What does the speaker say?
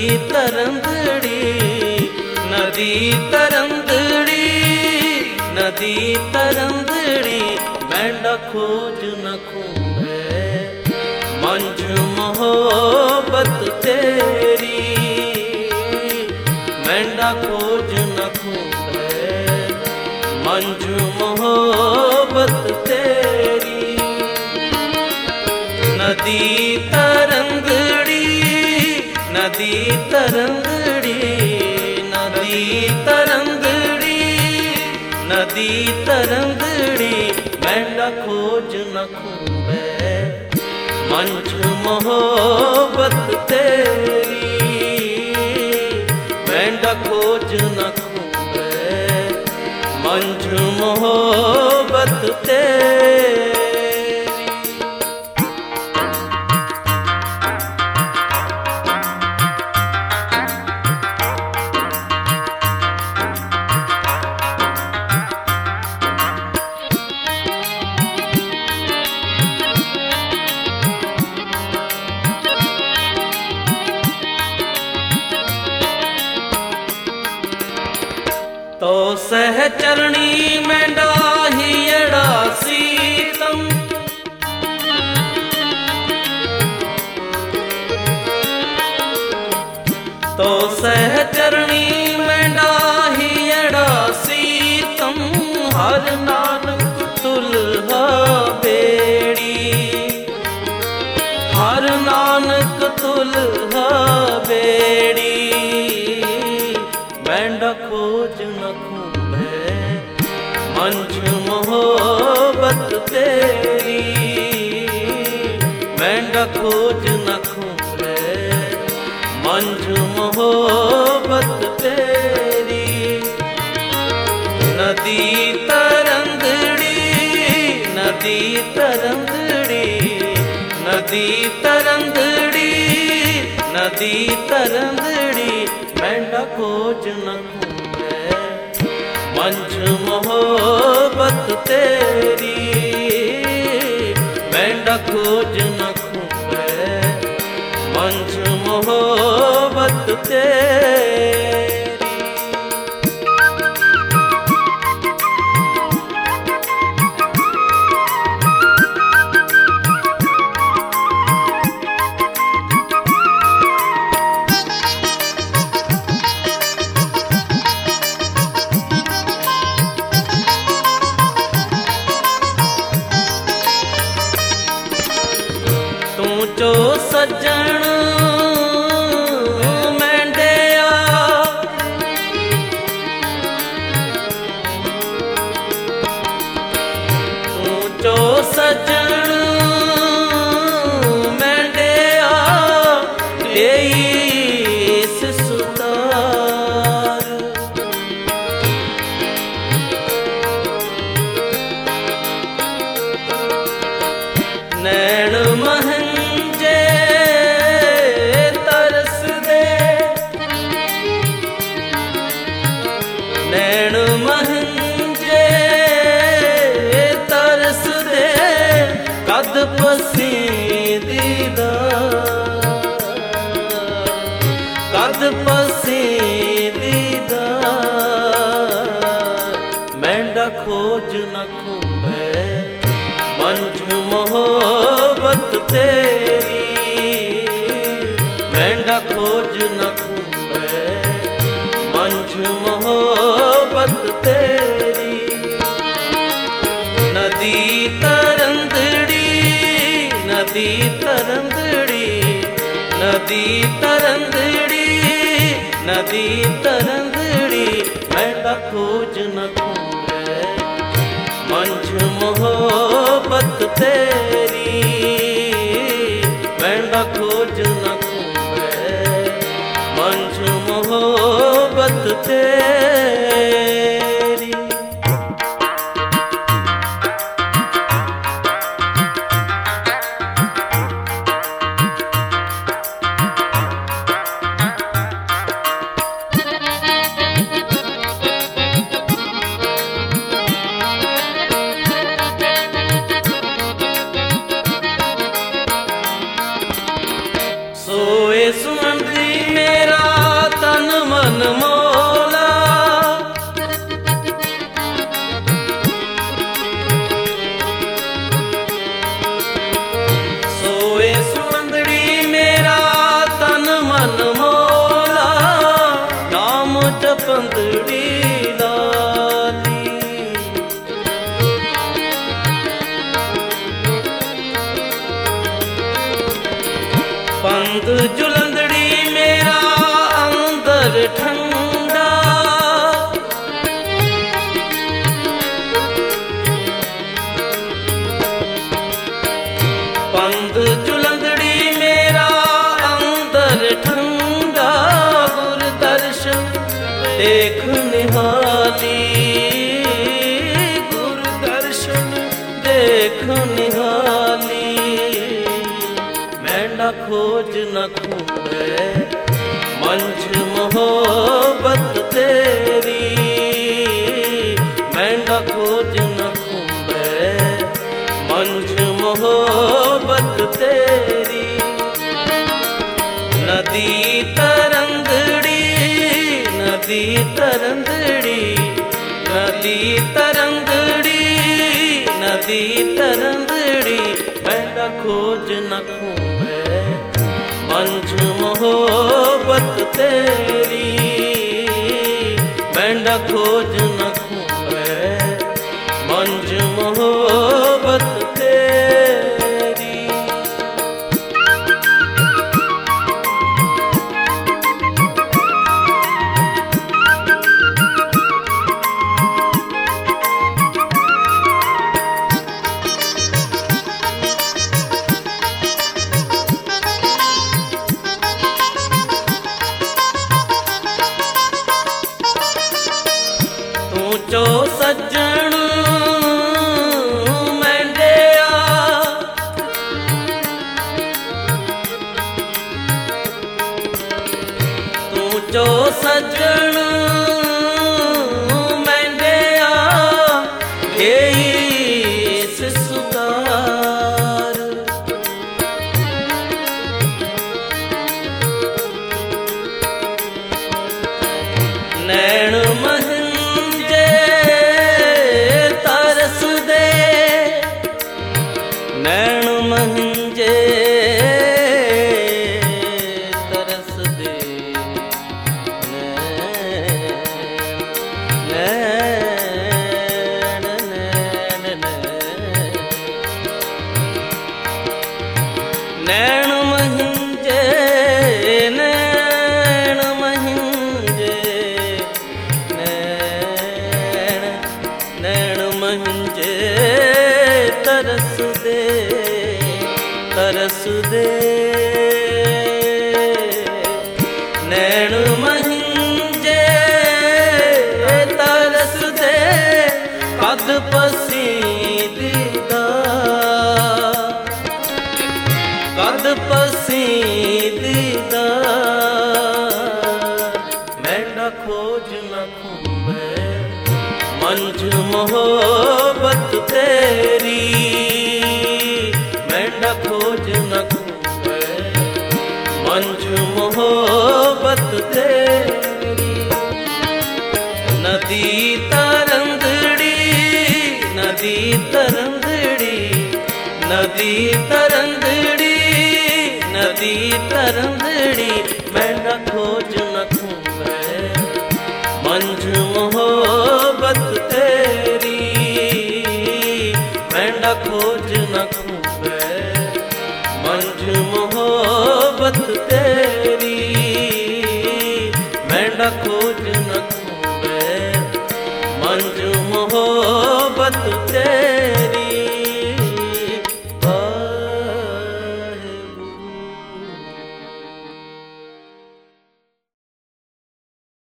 तरंदड़ी नदी तरंदड़ी नदी तरंदड़ी मैंडा खोज न खूबे मंझ मोहब्बत तेरी मैंडा खोज न खूबे मंझ मोहब्बत तेरी नदी तरंदड़ी नदी तरंदड़ी नदी तरंदड़ी नदी तरंदड़ी मैंडा खोज न खूबे मंझ मोहब्बत तेरी मैंडा खोज न खूबे मंझ मोहब्बत तेरी। तो सहचरणी मैंडा हियड़ा सीतम तो सहचरणी मैंडा हियड़ा सीतम हर नानक तुल्हा बेड़ी हर नानक तुल्हा बेड़ी मैंडा खोज न खूबे मंझ मोहब्बत तेरी मैंडा खोज न खूबे मंझ मोहब्बत तेरी नदी तरंदड़ी नदी तरंदड़ी नदी तरंदड़ी नदी तरंदड़ी मैंडा खोज न खूबे मंझ मोहब्बत तेरी मैंडा खोज न खूबे मंझ मोहब्बत तेरी। जो सज्जन मैंडिया तू जो सज्जन मैंडिया तेईस सुतार नैण महन नैण महंजे तरस दे कद पसीदीदा कद पसीदीदा मैंडा खोज न खूबे मंझ मोहब्बत तेरी मैंडा खोज न खूबे मंझ मोहब्बत तेरी नदी तरंदड़ी नदी तरंदड़ी नदी तरंदड़ी नदी तरंदड़ी मैंडा खोज न खूबे मंझ मोहब्बत तेरी मैंडा खोज न खूबे मंझ मोहब्बत तेरी। ਪੰਧ ਜੁਲੰਧੜੀ ਮੇਰਾ ਅੰਦਰ ਠੰਡਾ, ਪੰਧ ਜੁਲੰਧੜੀ ਮੇਰਾ ਅੰਦਰ ਠੰਡਾ, ਗੁਰ ਦਰਸ਼ਨ ਦੇਖ ਨਿਹਾਲੀ, ਗੁਰ ਦਰਸ਼ਨ ਦੇਖ ਨਿਹਾਲੀ। ਮੈਂਡਾ ਖੋਜ ਨ ਖੂੰਬੇ ਮੰਝ ਮੁਹੱਬਤ ਤੇਰੀ, ਮੈਂਡਾ ਖੋਜ ਨ ਖੂੰਬੇ ਮੰਝ ਮੁਹੱਬਤ ਤੇਰੀ। ਨਦੀ ਤਰੰਦੜੀ, ਨਦੀ ਤਰੰਦੜੀ, ਨਦੀ ਤਰੰਦੜੀ, ਨਦੀ ਤਰੰਦੜੀ, ਮੈਂਡਾ ਖੋਜ ਨ ਖੂੰਬੇ ਮੰਝ ਮੁਹੱਬਤ ਤੇਰੀ, ਮੈਂਡਾ ਖੋਜ ਨ ਖੂੰਬੇ ਮੰਝ ਮੁਹੱਬਤ ਤੇਰੀ। ਤੂੰ ਜੋ ਸੱਜਣ ਮੈਂਡਿਆ, ਤੂੰ ਜੋ ਸੱਜਣ ਮੈਂਡਿਆ, ਏਸ ਸੁਧਾਰ। ਨੈਣ ਮਹੰਜੇ ਤਰਸਦੇ, ਨੈਣ ਮਹੰਜੇ ਤਰਸਦੇ, ਨੈਣ ਨੈਣ ਨੈਣ ਮਹੰਜੇ, ਨੈਣ ਮਹੰਜੇ, ਨੈਣ ਮਹੰਜੇ ਤਰਸਦੇ, ਤਰਸਦੇ, ਨੈਣ ਮਹੰਜੇ ਤਰਸਦੇ, ਕਦ ਪਸੀਦੀਦਾ, ਕਦ ਪਸੀਦੀਦਾ। ਮੈਂਡਾ ਖੋਜ ਨ ਖੂੰਬੇ ਮੰਝ ਮੁਹੱਬਤ ਤੇਰੀ, ਮੈਂਡਾ ਖੋਜ ਨ ਖੂੰਬੇ ਮੰਝ ਮੁਹੱਬਤ ਤੇਰੀ। ਨਦੀ ਤਰੰਦੜੀ, ਨਦੀ ਤਰੰਦੜੀ, ਨਦੀ ਤਰੰਦੜੀ, ਨਦੀ ਤਰੰਦੜੀ, ਮੈਂਡਾ ਖੋਜ ਨ ਖੂੰਬੇ ਮੰਝ ਮੁਹੱਬਤ ਤੇਰੀ, ਮੈਂਡਾ ਖੋਜ ਨ ਖੂੰਬੇ ਮੰਝ ਮੁਹੱਬਤ ਤੇਰੀ, ਮੈਂਡਾ ਖੋਜ ਨ ਖੂੰਬੇ ਮੰਝ ਮੁਹੱਬਤ ਤੇਰੀ।